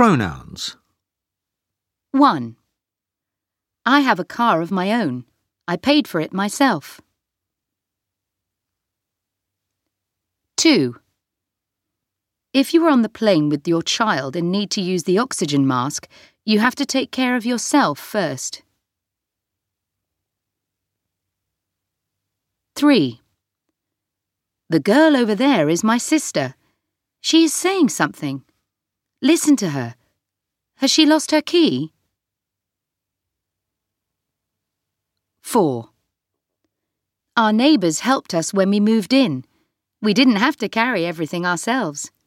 Pronouns. 1. I have a car of my own. I paid for it myself. 2. If you are on the plane with your child and need to use the oxygen mask, you have to take care of yourself first. 3. The girl over there is my sister. She is saying something. Listen to her. Has she lost her key? 4. Our neighbours helped us when we moved in. We didn't have to carry everything ourselves.